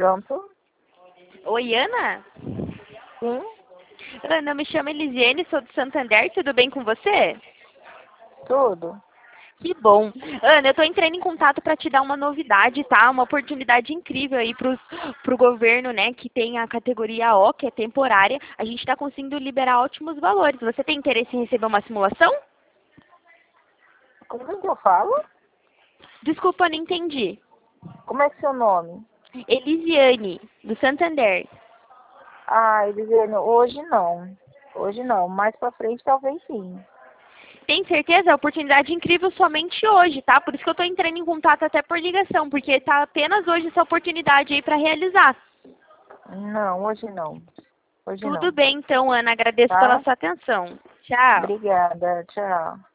Pronto? Oi, Ana? Sim? Ana, eu me chamo Elisiane, sou do Santander, tudo bem com você? Tudo? Que bom. Ana, eu estou entrando em contato para te dar uma novidade, tá? Uma oportunidade incrível aí pro governo, né, que tem a categoria O, que é temporária. A gente está conseguindo liberar ótimos valores. Você tem interesse em receber uma simulação? Como é que eu falo? Desculpa, não entendi. Como é que é seu nome? Elisiane, do Santander. Ah, Elisiane, hoje não. Hoje não. Mais pra frente talvez sim. Tem certeza? A oportunidade incrível somente hoje, tá? Por isso que eu estou entrando em contato até por ligação, porque tá apenas hoje essa oportunidade aí para realizar. Não, hoje não. Hoje Tudo não. bem, então, Ana. Agradeço pela Tá? sua atenção. Tchau. Obrigada. Tchau.